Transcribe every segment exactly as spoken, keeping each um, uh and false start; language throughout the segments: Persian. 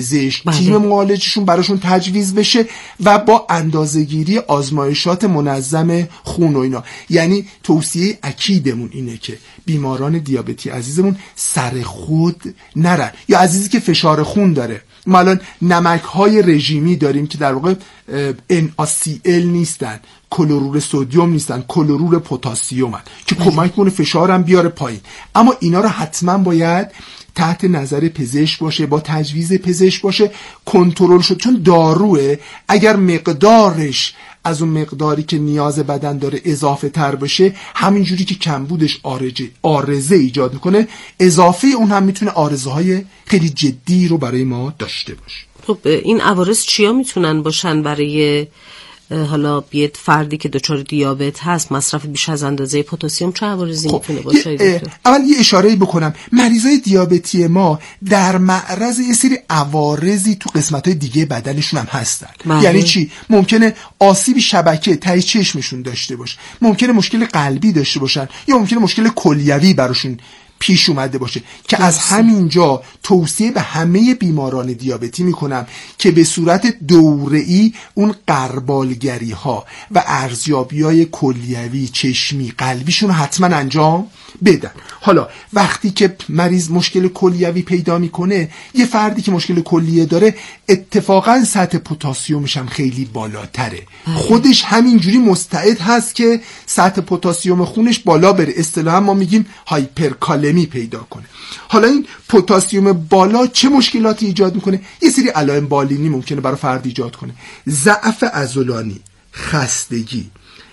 پزشک تیم معالجشون براشون تجویز بشه و با اندازه‌گیری آزمایشات منظم خون و اینا. یعنی توصیه اکیدمون اینه که بیماران دیابتی عزیزمون سر خود نرن. یا عزیزی که فشار خون داره، ما الان نمک‌های رژیمی داریم که در واقع ان ا سی ال نیستن، کلورور سدیم نیستن، کلورور پتاسیمن که کمک کنه فشارم بیاره پایین. اما اینا رو حتما باید تحت نظر پزشک باشه، با تجویز پزشک باشه، کنترل شد. چون داروه اگر مقدارش از اون مقداری که نیاز بدن داره اضافه تر بشه، همینجوری که کمبودش آرزه آرزه ایجاد میکنه، اضافه اون هم میتونه آرزه های خیلی جدی رو برای ما داشته باشه. خب این عوارض چیا میتونن باشن برای حالا بیت فردی که دچار دیابت هست؟ مصرف بیش از اندازه پتاسیم چه عوارضی خب میتونه باشه؟ اول یه اشاره‌ای بکنم، مریضای دیابتی ما در معرض یه سری عوارضی تو قسمت‌های دیگه بدنشون هم هستن. بله. یعنی چی؟ ممکنه آسیب شبکه ته چشمشون داشته باشه، ممکنه مشکل قلبی داشته باشن، یا ممکنه مشکل کلیوی براشون پیش اومده باشه که از همینجا توصیه به همه بیماران دیابتی میکنم که به صورت دوره‌ای اون غربالگری ها و ارزیابی های کلیوی چشمی قلبیشون حتما انجام بدن. حالا وقتی که مریض مشکل کلیوی پیدا میکنه، یه فردی که مشکل کلیه داره اتفاقا سطح پتاسیمش هم خیلی بالاتره، خودش همینجوری مستعد هست که سطح پتاسیم خونش بالا بره، اصطلاحا ما میگیم هایپرکالمی پیدا کنه. حالا این پتاسیم بالا چه مشکلاتی ایجاد میکنه؟ یه سری علائم بالینی ممکنه برای فرد ایجاد کنه: ضعف عضلانی، خستگی،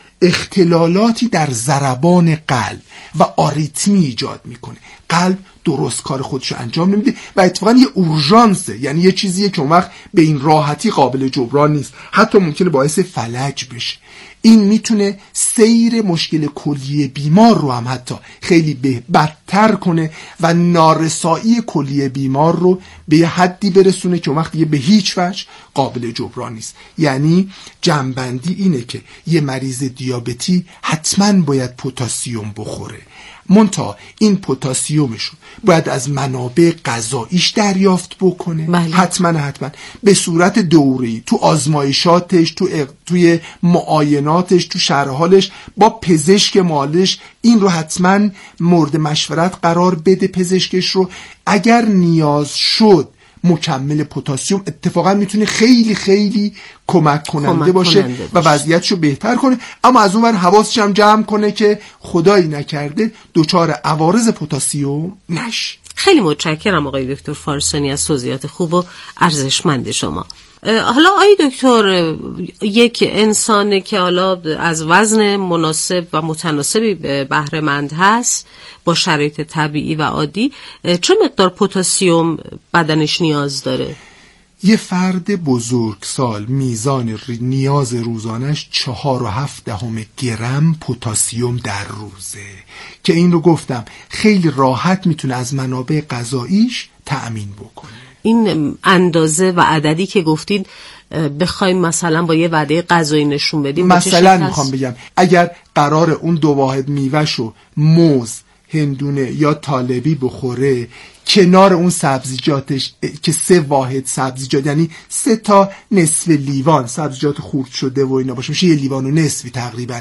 اختلالاتی در ضربان قلب و آریتمی ایجاد میکنه. قلب درست کار خودشو انجام نمیده و اتفاقا یه اورژانسه، یعنی یه چیزیه که اون وقت به این راحتی قابل جبران نیست، حتی ممکنه باعث فلج بشه. این میتونه سیر مشکل کلیه بیمار رو هم حتی خیلی به بدتر کنه و نارسایی کلیه بیمار رو به یه حدی برسونه که اون وقت دیگه به هیچ وجه قابل جبران نیست. یعنی جنبندی اینه که یه مریض دیابتی حتما باید پتاسیم بخوره، منتها این پتاسیمشو باید از منابع غذاییش دریافت بکنه. بله. حتما حتما به صورت دوره‌ای تو آزمایشاتش، تو اق... توی معایناتش، تو شرح حالش با پزشک معالج این رو حتما مورد مشورت قرار بده پزشکش رو. اگر نیاز شد مکمل پتاسیم اتفاقا میتونه خیلی خیلی کمک کننده کمک باشه کننده و وضعیتشو بهتر کنه، اما از اون ور حواسش هم جمع کنه که خدایی نکرده دچار عوارض پتاسیم نشه. خیلی متشکرم آقای دکتر فارسانی از توضیحات خوب و ارزشمند شما. حالا آقای دکتر، یک انسان که حالا از وزن مناسب و متناسبی بهره مند هست با شرایط طبیعی و عادی، چه مقدار پتاسیم بدنش نیاز داره؟ یه فرد بزرگسال میزان نیاز روزانش چهار و هفت دهم گرم پتاسیم در روزه که این رو گفتم خیلی راحت میتونه از منابع غذاییش تأمین بکنه. این اندازه و عددی که گفتید بخوایم مثلا با یه وعده غذایی نشون بدیم، مثلا میخوام بگم اگر قرار اون دو واحد میوهشو موز، هندونه یا طالبی بخوره، کنار اون سبزیجاتش که سه واحد سبزیجات، یعنی سه تا نصف لیوان سبزیجات خورد شده و اینا باشه، میشه یه لیوان و نصفی تقریبا،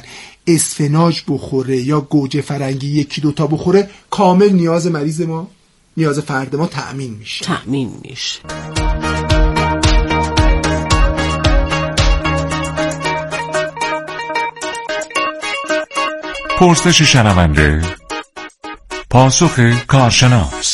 اسفناج بخوره یا گوجه فرنگی یکی دوتا بخوره، کامل نیاز مریض ما، نیاز فرد ما تأمین میشه. تأمین میشه. پرسش شنونده، پاسخ کارشناس.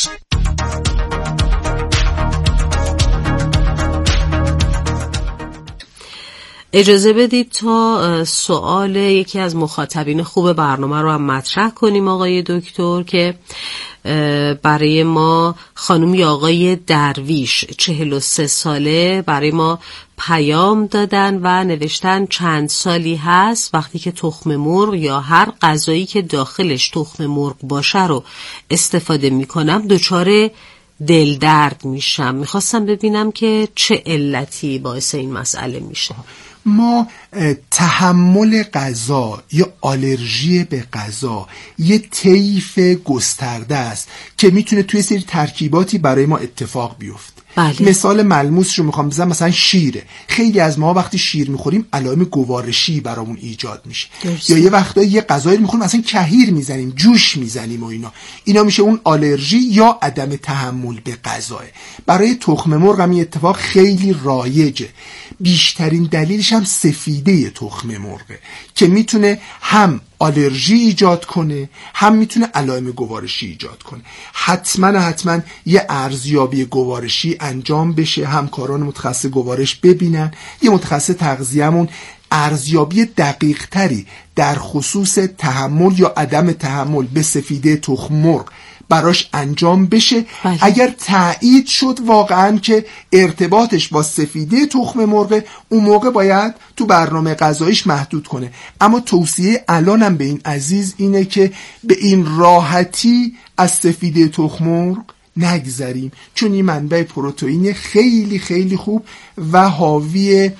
اجازه بدید تا سوال یکی از مخاطبین خوب برنامه رو هم مطرح کنیم آقای دکتر، که برای ما خانم یا آقای درویش چهل و سه ساله برای ما پیام دادن و نوشتن چند سالی هست وقتی که تخم مرغ یا هر غذایی که داخلش تخم مرغ باشه رو استفاده میکنم دچار دل درد میشم. میخواستم ببینم که چه علتی باعث این مسئله میشه. ما تحمل غذا یا آلرژی به غذا یه طیف گسترده است که میتونه توی سری ترکیباتی برای ما اتفاق بیفته. بله. مثال ملموسش رو میخوام بزنم، مثلا شیره. خیلی از ما وقتی شیر میخوریم علائم گوارشی برامون ایجاد میشه، درست. یا یه وقتایی یه غذایی میخوریم مثلا کهیر میزنیم، جوش میزنیم و اینا اینا میشه اون آلرژی یا عدم تحمل به غذا. برای تخم مرغ هم این اتفاق خیلی رایجه. بیشترین دلیلش هم سفیده تخم مرغه که میتونه هم آلرژی ایجاد کنه، هم میتونه علائم گوارشی ایجاد کنه. حتما حتما یه ارزیابی گوارشی انجام بشه، همکاران متخصص گوارش ببینن، یه متخصص تغذیه‌مون ارزیابی دقیق تری در خصوص تحمل یا عدم تحمل به سفیده تخم مرغ براش انجام بشه. بله. اگر تایید شد واقعا که ارتباطش با سفیده تخم مرغ، اون موقع باید تو برنامه غذاییش محدود کنه. اما توصیه الانم به این عزیز اینه که به این راحتی از سفیده تخم مرغ نگذریم، چون این منبع پروتئین خیلی خیلی خوب و حاوی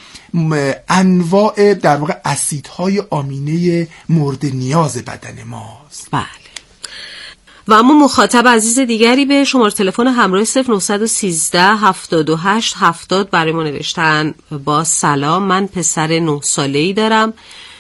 انواع در واقع اسیدهای آمینه مورد نیاز بدن ماست. بله. و اما مخاطب عزیز دیگری به شماره تلفن همراه صفر نه یک سه هفتاد و هشت هفتاد برای ما نوشتن: با سلام، من پسر نه ساله‌ای دارم،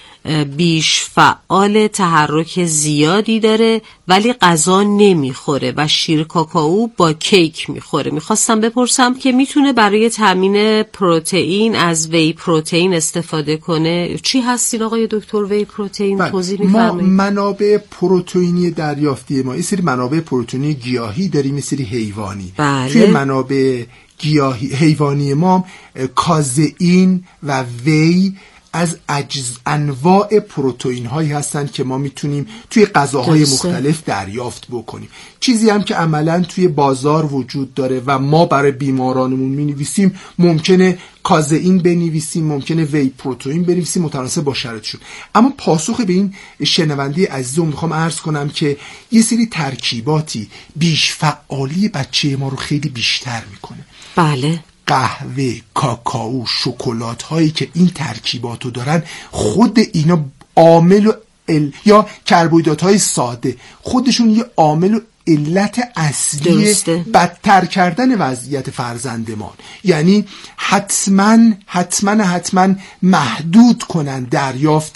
بیش فعال، تحرک زیادی داره ولی غذا نمیخوره و شیر کاکائو با کیک میخوره. میخواستم بپرسم که میتونه برای تامین پروتئین از وی پروتئین استفاده کنه؟ چی هستین آقای دکتر وی پروتئین؟ توضیح میفرمایید؟ ما منابع پروتئینی دریافتی ما یه سری منابع پروتئینی گیاهی داریم، یه سری حیوانی. بله. توی منابع گیاهی حیوانی ما کازئین و وی از اجز انواع پروتئین هایی هستن که ما میتونیم توی غذاهای مختلف دریافت بکنیم. چیزی هم که عملا توی بازار وجود داره و ما برای بیمارانمون مینویسیم، ممکنه کازئین بنویسیم، ممکنه وی پروتئین بنویسیم، متناسب با شرایطشون. اما پاسخ به این شنونده عزیزم میخوام عرض کنم که یه سری ترکیباتی بیش فعالی بچه ما رو خیلی بیشتر میکنه. بله. قهوه، کاکائو، شکلات هایی که این ترکیباتو دارن، خود اینا عامل و ال... یا کربوهیدرات های ساده خودشون یه عامل و علت اصلی بدتر کردن وضعیت فرزندمان. یعنی حتما حتما حتما محدود کنن دریافت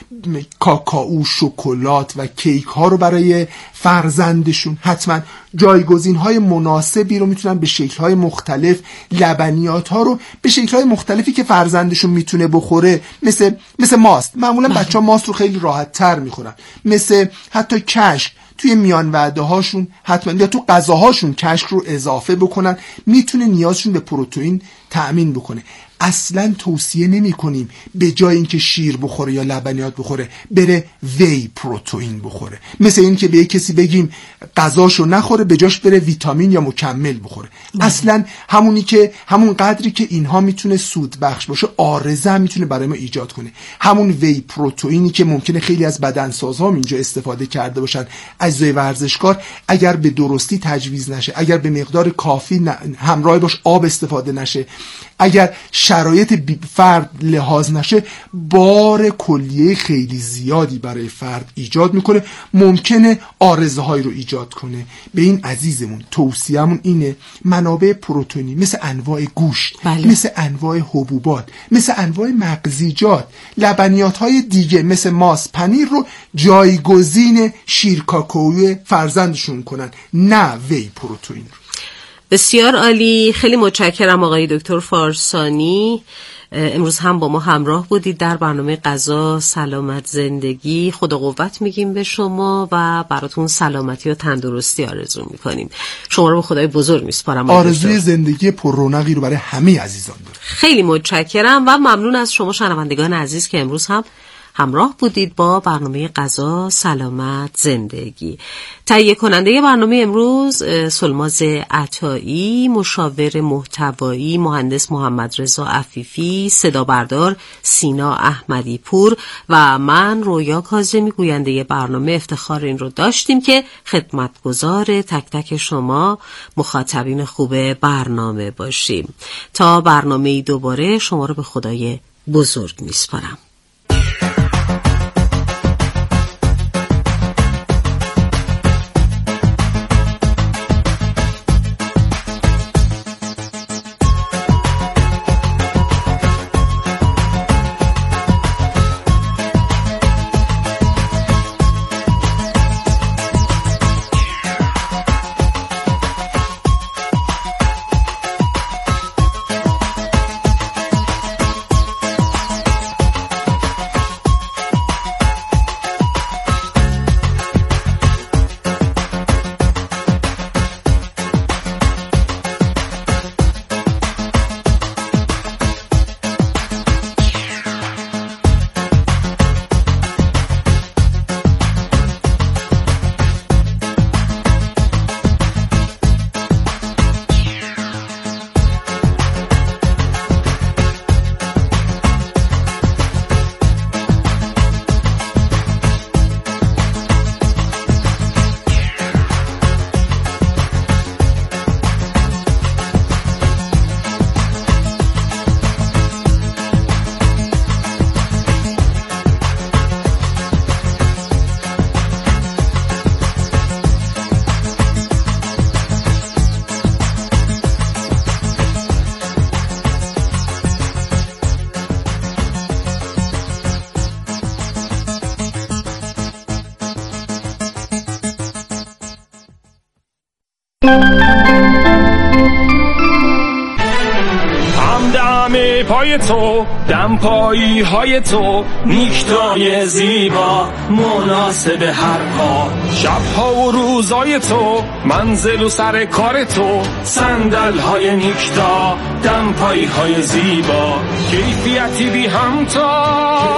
کاکائو، شکلات و کیک ها رو برای فرزندشون. حتما جایگزین های مناسبی رو میتونن به شکل های مختلف، لبنیات ها رو به شکل های مختلفی که فرزندشون میتونه بخوره، مثل مثل ماست. معمولا بچه ها ماست رو خیلی راحت تر میخورن، مثل حتی کشک توی میان وعده هاشون حتما یا تو غذاهاشون کشک رو اضافه بکنن، میتونه نیازشون به پروتئین تأمین بکنه. اصلا توصیه نمی کنیم به جای اینکه شیر بخوره یا لبنیات بخوره بره وی پروتئین بخوره، مثل این که به یک کسی بگیم غذاشو نخوره به جاش بره ویتامین یا مکمل بخوره. مم. اصلا همونی که همون قدری که اینها میتونه سود بخش باشه، عارضه هم میتونه برای ما ایجاد کنه. همون وی پروتئینی که ممکنه خیلی از بدنسازها اینجا استفاده کرده باشن، اجزای ورزشکار، اگر به درستی تجویز نشه، اگر به مقدار کافی همراه باش آب استفاده نشه، اگر شرایط فرد لحاظ نشه، بار کلیه خیلی زیادی برای فرد ایجاد میکنه، ممکنه عارضه های رو ایجاد کنه. به این عزیزمون توصیه‌مون اینه منابع پروتئینی مثل انواع گوشت، بله. مثل انواع حبوبات، مثل انواع مغزیجات، لبنیات های دیگه مثل ماست، پنیر رو جایگزین شیر کاکائو فرزندشون کنن، نه وی پروتئین رو. بسیار عالی، خیلی متشکرم آقای دکتر فارسانی. امروز هم با ما همراه بودید در برنامه غذا سلامت زندگی. خدا قوت میگیم به شما و براتون سلامتی و تندرستی آرزو میکنیم. شما رو به خدای بزرگ میسپارم. آرزوی زندگی پر رونقی رو برای همه عزیزان دارم. خیلی متشکرم و ممنون از شما شنوندگان عزیز که امروز هم همراه بودید با برنامه غذا سلامت زندگی. تهیه کننده برنامه امروز سلماز عطایی، مشاور محتوایی مهندس محمد رضا عفیفی، صدا بردار سینا احمدی پور و من رویا کاظمی گوینده برنامه افتخار این رو داشتیم که خدمتگزار تک تک شما مخاطبین خوب برنامه باشیم. تا برنامه دوباره شما رو به خدای بزرگ میسپارم. همه پای تو، دم پایی های تو، نیکتای زیبا مناسب هر پا، شبها و روزای تو، منزل و سر کار تو، صندل های نیکتا، دم پایی های زیبا، کیفیتی بی همتا،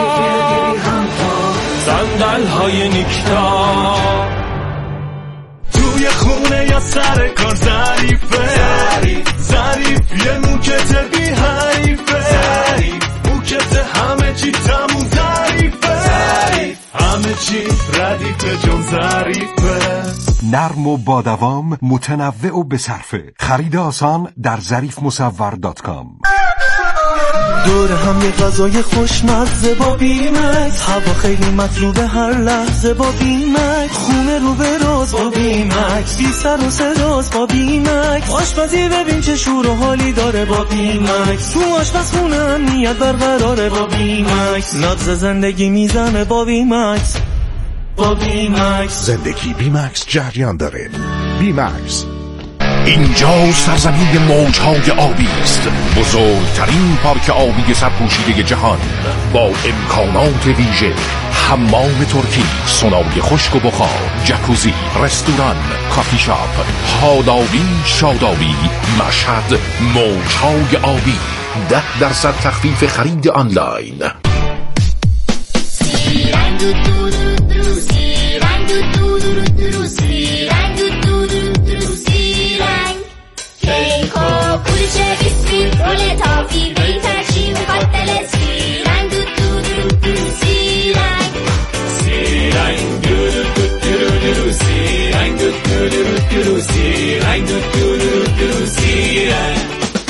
صندل های نیکتا. توی خونه یا سر کار ظریفه، ظریف یه موکت بی حریفه، موکت همه چی تموم ظریفه، همه چی ردیفه جون ظریفه. نرم و با دوام، متنوع و بصرفه. خرید آسان در ظریف مصور دات کام. دور هم یه غذای خوشمزه با بیمکس، هوا خیلی مطلوبه هر لحظه با بیمکس، خونه رو به راز با بیمکس، بی سر و صداست با بیمکس، آشپزی ببین چه شور و حالی داره با بیمکس، تو آشپزخونه امنیت برقراره با بیمکس، نبض زندگی میزنه با بیمکس، با بیمکس زندگی بیمکس جریان داره. بیمکس. اینجا سرزمین موجهای آبی است، بزرگترین پارک آبی سرپوشیده جهان با امکانات ویژه، حمام ترکی، سونای خشک و بخار، جکوزی، رستوران، کافی شاپ، حالابی، شادابی. مشهد موجهای آبی، ده درصد تخفیف خرید آنلاین. کیکو کلچه بیسکویت رول تافی بیتر چی میخواد دلت سی رنگ دو دو دو دو سی رنگ سی رنگ دو دو دو دو سی رنگ دو دو دو دو سی رنگ دو دو دو دو سی رنگ.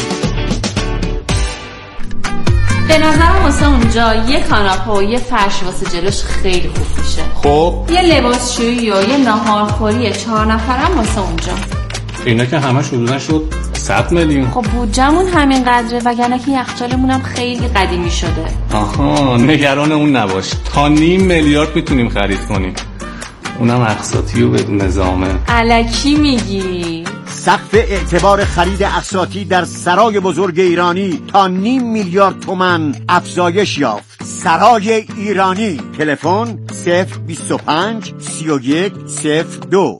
به نظرم واسه اونجا یه کاناپه و یه فرش واسه جلوش خیلی خوب میشه. خب یه لباسشویی و یه ناهارخوری چهار نفرم واسه اونجا. اینا که همش حدوداً شد صد میلیون. خب بودجمون همین قدره، وگرنه که یخچالمونم خیلی قدیمی شده. آها نگران اون نباش، تا نیم میلیارد میتونیم خرید کنیم، اونم اقساطی و بدون نظامه. الکی میگی؟ سقف اعتبار خرید اقساطی در سرای بزرگ ایرانی تا نیم میلیارد تومان افزایش یافت. سرای ایرانی. تلفن صفر بیست و پنج سی و یک صفر دو.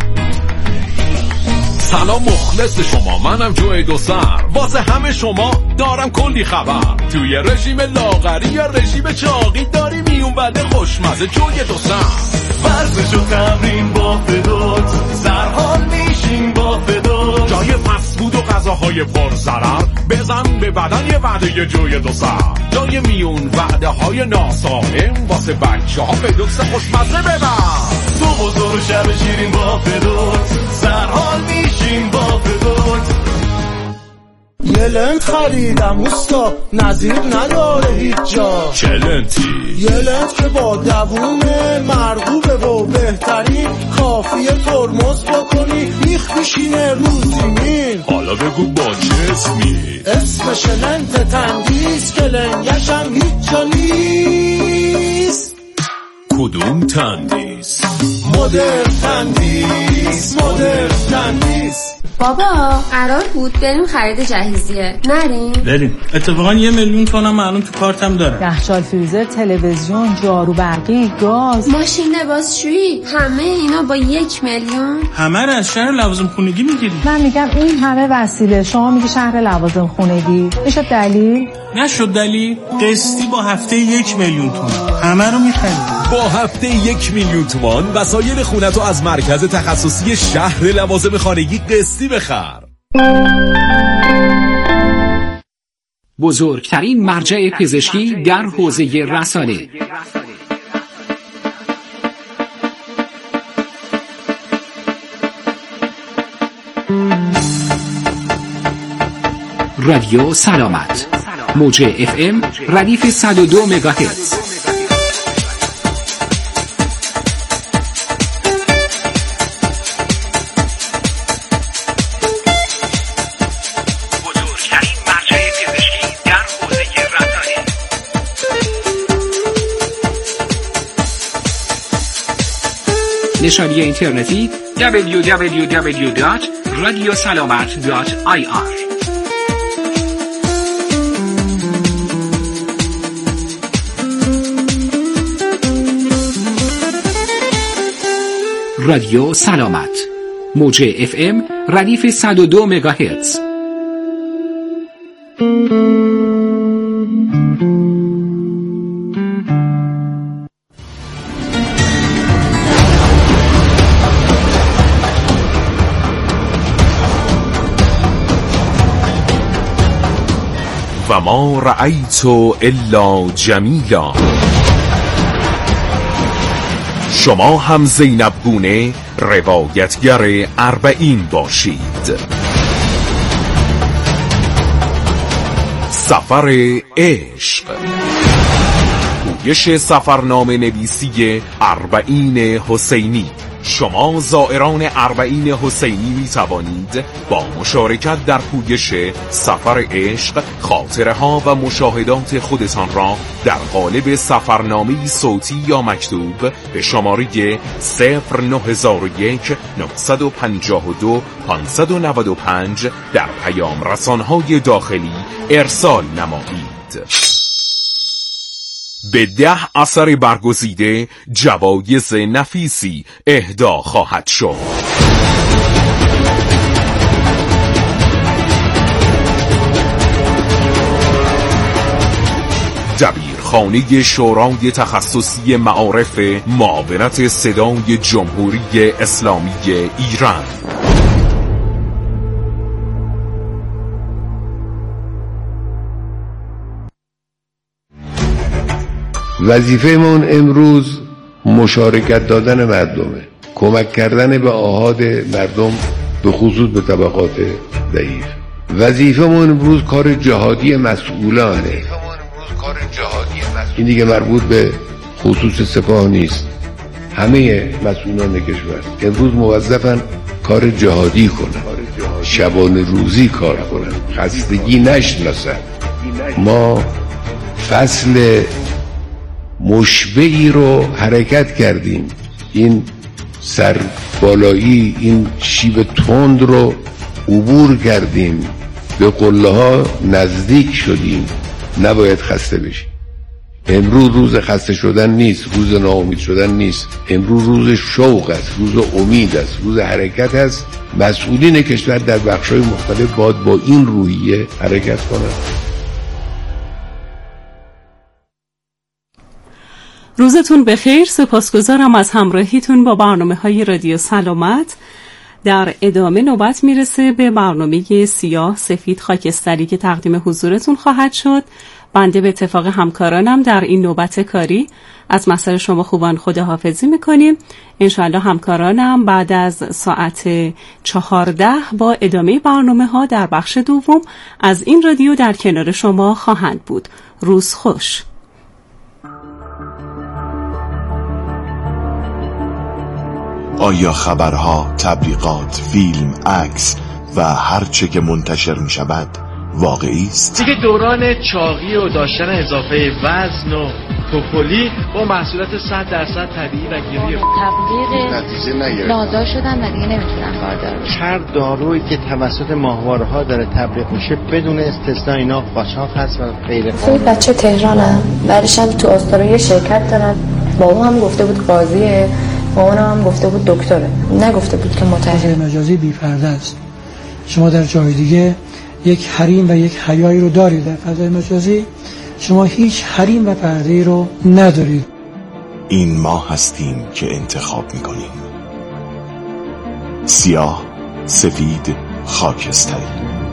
سلام مخلص شما، منم جوی دو سر، واسه همه شما دارم کلی خبر. توی رژیم لاغری یا رژیم چاقی داری میون بده خوشمزه جوی دو سر. ورزش و تمرین با فدوت، سرحال میشین با فدوت، جای فسفود و غذاهای پر ضرر بزن به بدن یه وعده یه جوی دو سر. جای میون وعده های ناسالم واسه بچه ها فدوت خوشمزه ببر. صبح و ظهر و شب شیرین با فدوت، سرحال میشین با فدوت. یه لنت خریدم اوستا، نظیر نداره هیچ جا. چه لنتی؟ یه لنت که با دوومه، مرغوبه و بهترین، کافیه ترمز بکنی بیخ میشینه رو زمین. حالا بگو با چه اسمی؟ اسمش لنت تندیس که لنگشم هیچ جا نیست. کدوم تندیس؟ مدر تندیس، مدر تندیس. بابا قرار بود بریم خرید جهیزیه، نریم؟ بریم. اتفاقا یه میلیون تومنم معلوم تو کارتم داره. یخچال، فریزر، تلویزیون، جارو برقی، گاز، ماشین لباسشویی، همه اینا با یک میلیون؟ همه رو از شهر لوازم خونگی میگیری. من میگم این همه وسیله، شما میگی شهر لوازم خونگی. میشه دلیل؟ نشد دلیل. قسطی با هفته یک میلیون تومان همه رو میخرید. با هفته یک میلیون تومان وسایل خونتو از مرکز تخصصی شهر لوازم خانگی قسطی بخر. بزرگترین مرجع پزشکی در حوزه رسانه. رادیو سلامت، موج اف ام ردیف صد و دو مگاهرتز. نشانی اینترنتی دبلیو دبلیو دبلیو دات رادیو سلامت دات آی آر. رادیو سلامت، موج اف ام ردیف صد و دو مگاهرتز. و ما رأیت الا جمیلا. شما هم زینب گونه روایتگر اربعین باشید. سفر عشق، پویش سفرنامه نویسی اربعین حسینی. شما زائران اربعین حسینی می توانید با مشارکت در پویش سفر عشق خاطره ها و مشاهدات خودتان را در قالب سفرنامه صوتی یا مکتوب به شماره صفر نه یک نه پنج دو پنج نه پنج در پیام رسانهای داخلی ارسال نمایید. به ده اثر برگزیده جوایز نفیسی اهدا خواهد شد. دبیرخانه شورای تخصصی معارف معاونت صدای جمهوری اسلامی ایران. وظیفه‌مون امروز مشارکت دادن مردمه، کمک کردن به آحاد مردم به خصوص به طبقات ضعیف. وظیفه‌مون امروز کار جهادی مسئولانه. این دیگه مربوط به خصوص سپاه نیست، همه مسئولان کشور امروز موظفن کار جهادی کنن، شبانه روزی کار کنن، خستگی نشناسن. ما فصل مشبعی رو حرکت کردیم، این سر بالایی، این شیب تند رو عبور کردیم، به قله ها نزدیک شدیم. نباید خسته بشیم. امروز روز خسته شدن نیست، روز ناامید شدن نیست. امروز روز شوق است، روز امید است، روز حرکت است. مسئولین کشور در بخش‌های مختلف باید با این روحیه حرکت کنند. روزتون بخیر. سپاسگزارم از همراهیتون با برنامه‌های رادیو سلامت. در ادامه نوبت میرسه به برنامه سیاه سفید خاکستری که تقدیم حضورتون خواهد شد. بنده به اتفاق همکارانم در این نوبت کاری از مسئله شما خوبان خداحافظی میکنیم. انشاءالله همکارانم بعد از ساعت چهارده با ادامه برنامه ها در بخش دوم از این رادیو در کنار شما خواهند بود. روز خوش. آیا خبرها، تبلیغات، فیلم، عکس و هر چه که منتشر می شود واقعی است؟ دیگه دوران چاقی و داشتن اضافه وزن و توپولی با محصولات صد درصد طبیعی و گیری تبلیغ نتیجه نگرفت، نادار شدن و دیگه نمیتونن باردار بشن. هر دارویی که توسط ماهواره ها داره تبلیغ میشه بدون استثناء اینا قاچاق هست و غیر قانونی. بچه تهرانم، بعدش هم تو استرالیا شرکت دارن. بابا هم گفته بود قاضیه، مامانم هم گفته بود دکتره، نگفته بود که متهم. مجازی بی پرده است. شما در جای دیگه یک حریم و یک حیایی رو دارید، در فضای مجازی شما هیچ حریم و پرده‌ای رو ندارید. این ما هستیم که انتخاب میکنیم. سیاه، سفید، خاکستری.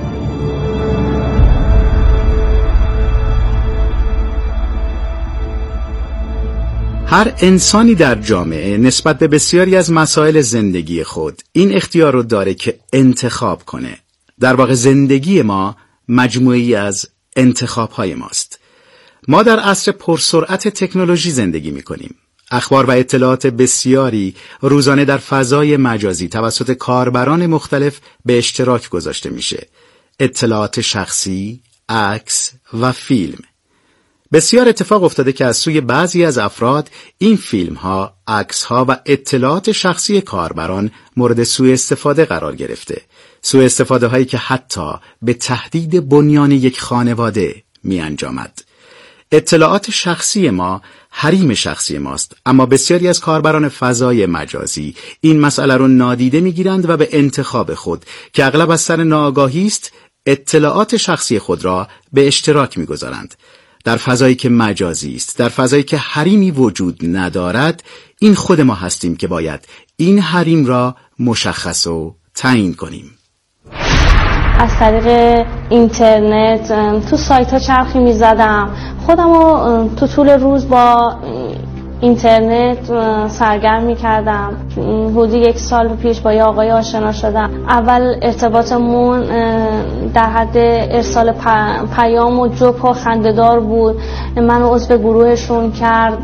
هر انسانی در جامعه نسبت به بسیاری از مسائل زندگی خود این اختیار رو داره که انتخاب کنه. در واقع زندگی ما مجموعی از انتخاب‌های ماست. ما در عصر پرسرعت تکنولوژی زندگی می‌کنیم. اخبار و اطلاعات بسیاری روزانه در فضای مجازی توسط کاربران مختلف به اشتراک گذاشته میشه. اطلاعات شخصی، عکس و فیلم. بسیار اتفاق افتاده که از سوی بعضی از افراد این فیلم ها، عکس ها و اطلاعات شخصی کاربران مورد سوء استفاده قرار گرفته. سوء استفاده هایی که حتی به تهدید بنیان یک خانواده می انجامد. اطلاعات شخصی ما حریم شخصی ماست، اما بسیاری از کاربران فضای مجازی این مسئله رو نادیده میگیرند و به انتخاب خود که اغلب از سر ناآگاهی است اطلاعات شخصی خود را به اشتراک میگذارند. در فضایی که مجازی است، در فضایی که حریمی وجود ندارد، این خود ما هستیم که باید این حریم را مشخص و تعیین کنیم. از طریق اینترنت تو سایت ها چرخی می زدم، خودم رو تو طول روز با اینترنت سرگرم می کردم. حدود یک سال پیش با یه آقای آشنا شدم. اول ارتباطمون در حد ارسال پیام و جوک و خنده‌دار بود. منو عضو گروهشون کرد،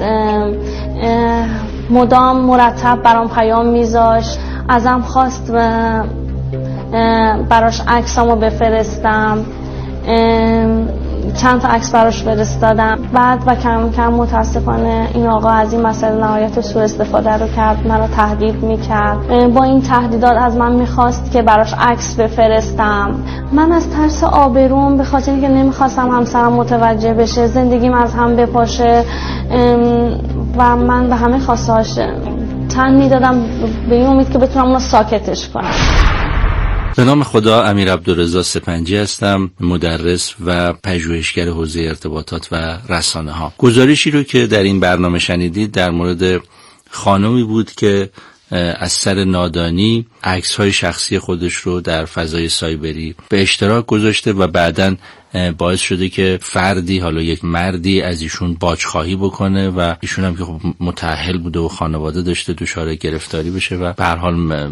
مدام مرتب برام پیام میذاشت، ازم خواست براش عکسامو بفرستم. چند تا عکس براش فرستادم. بعد و کم کم متاسفانه این آقا از این مسئله نهایت سوء استفاده رو کرد، من رو تهدید میکرد. با این تهدیدات از من میخواست که براش عکس بفرستم. من از ترس آبروم، به خاطر اینکه نمیخواستم همسرم متوجه بشه، زندگیم از هم بپاشه و من به همه خواستهاش تن میدادم به این امید که بتونم اونو ساکتش کنم. به نام خدا، امیر عبدالرضا سپنجی هستم، مدرس و پژوهشگر حوزه ارتباطات و رسانه ها. گزارشی رو که در این برنامه شنیدید در مورد خانمی بود که از سر نادانی عکس‌های شخصی خودش رو در فضای سایبری به اشتراک گذاشته و بعداً باعث شده که فردی، حالا یک مردی، از ایشون باجخواهی بکنه و ایشون هم که خب متأهل بوده و خانواده داشته، دچار گرفتاری بشه و به هر حال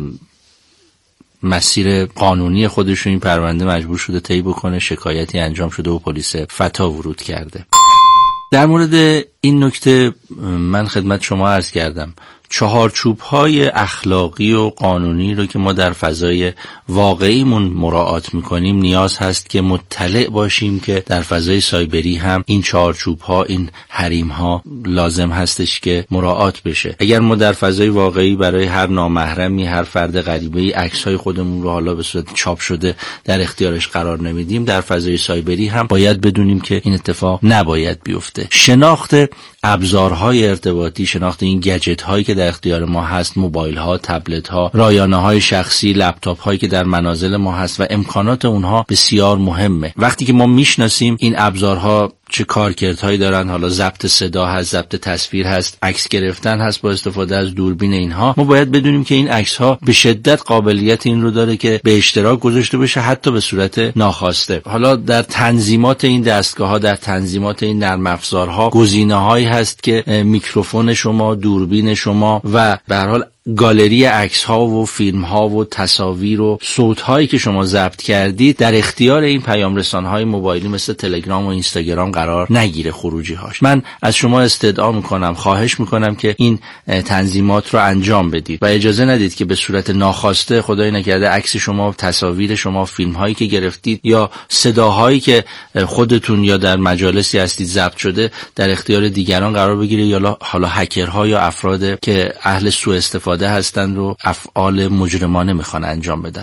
مسیر قانونی خودش رو این پرونده مجبور شده طی بکنه. شکایتی انجام شده و پلیس فتا ورود کرده. در مورد این نکته من خدمت شما عرض کردم چهارچوب‌های اخلاقی و قانونی رو که ما در فضای واقعیمون مراعات می‌کنیم نیاز هست که مطلع باشیم که در فضای سایبری هم این چهارچوب‌ها، این حریم‌ها لازم هستش که مراعات بشه. اگر ما در فضای واقعی برای هر نامحرمی، هر فرد غریبه‌ای عکس‌های خودمون رو حالا به صورت چاپ شده در اختیارش قرار نمیدیم، در فضای سایبری هم باید بدونیم که این اتفاق نباید بیفته. شناخت ابزارهای ارتباطی، شناخت این گجت‌هایی که در اختیار ما هست، موبایل ها، تبلت ها، رایانه های شخصی، لپتاپ هایی که در منازل ما هست و امکانات اونها بسیار مهمه. وقتی که ما میشناسیم این ابزارها چه کارکردهایی دارن، حالا ضبط صدا هست، ضبط تصویر هست، عکس گرفتن هست با استفاده از دوربین، اینها ما باید بدونیم که این عکس ها به شدت قابلیت این رو داره که به اشتراک گذاشته بشه، حتی به صورت ناخواسته. حالا در تنظیمات این دستگاه ها، در تنظیمات این نرم افزارها گزینه‌هایی هست که میکروفون شما، دوربین شما و به هر حال گالری عکس ها و فیلم ها و تصاویر و صوت هایی که شما ضبط کردید در اختیار این پیام رسان های موبایلی مثل تلگرام و اینستاگرام قرار نگیره خروجی هاش. من از شما استدعا میکنم، خواهش میکنم که این تنظیمات رو انجام بدید و اجازه ندید که به صورت ناخواسته، خدای نکرده، عکس شما، تصاویر شما، فیلم هایی که گرفتید یا صداهایی که خودتون یا در مجالسی هستید ضبط شده در اختیار دیگران قرار بگیره یا حالا هکرها یا افراد که اهل سوء استفاده هستند رو افعال مجرمانه میخوان انجام بدن.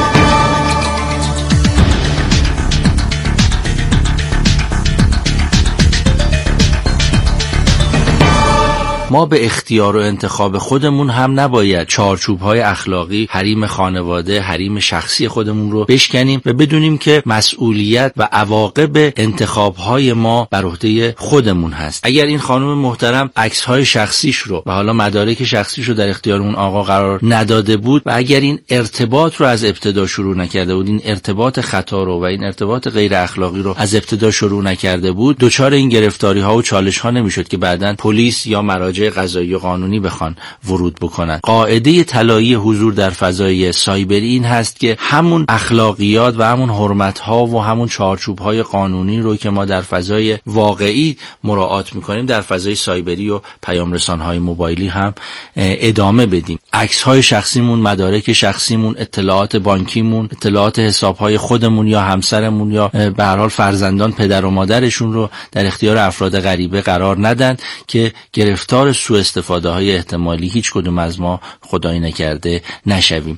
ما به اختیار و انتخاب خودمون هم نباید چارچوب‌های اخلاقی، حریم خانواده، حریم شخصی خودمون رو بشکنیم و بدونیم که مسئولیت و عواقب انتخاب‌های ما بر عهده خودمون هست. اگر این خانم محترم عکس‌های شخصیش رو و حالا مدارک شخصیش رو در اختیار اون آقا قرار نداده بود و اگر این ارتباط رو از ابتدا شروع نکرده بود، این ارتباط خطا رو و این ارتباط غیر اخلاقی رو از ابتدا شروع نکرده بود، دچار این گرفتاری‌ها و چالش‌ها نمی‌شد که بعداً پلیس یا مراجع قضایی و قانونی بخوان ورود بکنن. قاعده طلایی حضور در فضای سایبری این هست که همون اخلاقیات و همون حرمت‌ها و همون چارچوب‌های قانونی رو که ما در فضای واقعی مراعات می‌کنیم در فضای سایبری و پیام رسان‌های موبایلی هم ادامه بدیم. عکس‌های شخصیمون، مدارک شخصیمون، اطلاعات بانکیمون، اطلاعات حساب‌های خودمون یا همسرمون یا به هر حال فرزندان پدر و مادرشون رو در اختیار افراد غریبه قرار ندن که گرفتار سوء استفاده‌های احتمالی هیچ کدوم از ما خدای نکرده نشویم.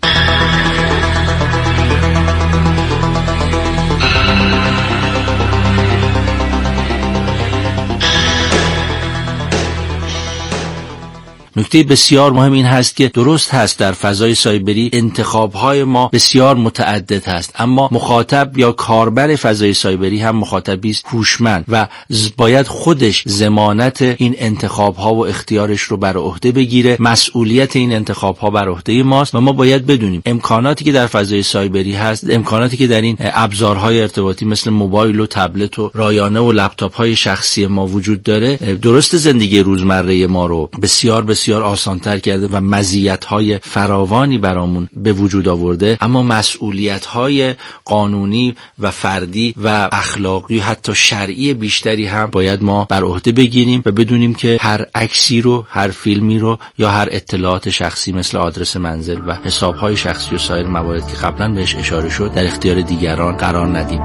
نکته بسیار مهم این هست که درست هست در فضای سایبری انتخاب‌های ما بسیار متعدد هست، اما مخاطب یا کاربر فضای سایبری هم مخاطبی است هوشمند و باید خودش ضمانت این انتخاب‌ها و اختیارش رو بر عهده بگیره. مسئولیت این انتخاب‌ها بر عهده ماست و ما باید بدونیم امکاناتی که در فضای سایبری هست، امکاناتی که در این ابزارهای ارتباطی مثل موبایل و تبلت و رایانه و لپتاپ‌های شخصی ما وجود داره، درست زندگی روزمره ما رو بسیار بسیار بسیار آسان‌تر کرده و مزیت‌های فراوانی برامون به وجود آورده، اما مسئولیت‌های قانونی و فردی و اخلاقی حتی شرعی بیشتری هم باید ما بر عهده بگیریم و بدونیم که هر عکسی رو، هر فیلمی رو یا هر اطلاعات شخصی مثل آدرس منزل و حساب‌های شخصی و سایر موارد که قبلا بهش اشاره شد در اختیار دیگران قرار ندیم.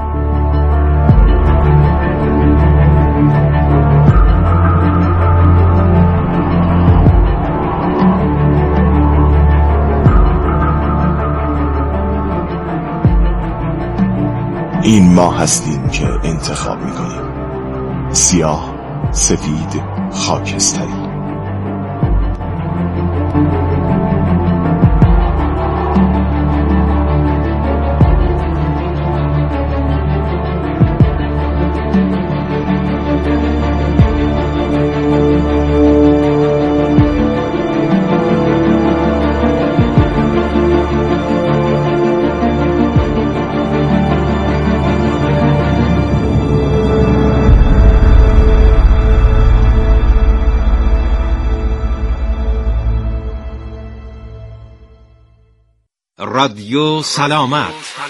این ما هستیم که انتخاب میکنیم، سیاه، سفید، خاکستری. رادیو سلامت.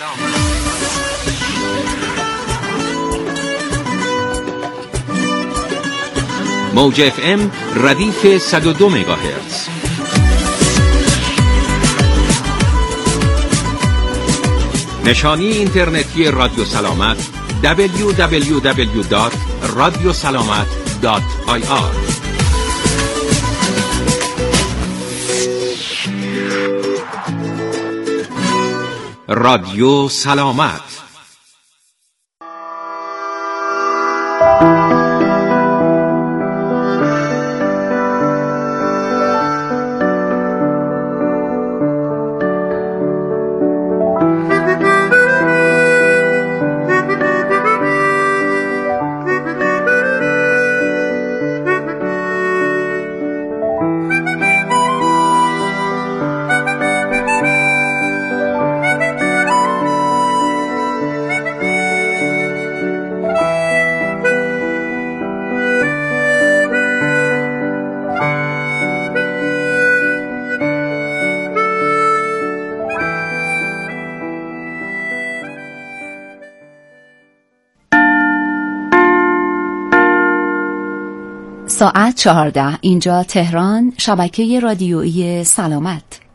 موج اف ام ردیف صد و دو مگاهرتز. نشانی اینترنتی رادیو سلامت دبلیو دبلیو دبلیو دات رادیو سلامت دات آی آر. رادیو سلامت. ساعت چهارده، اینجا تهران، شبکه رادیویی سلامت.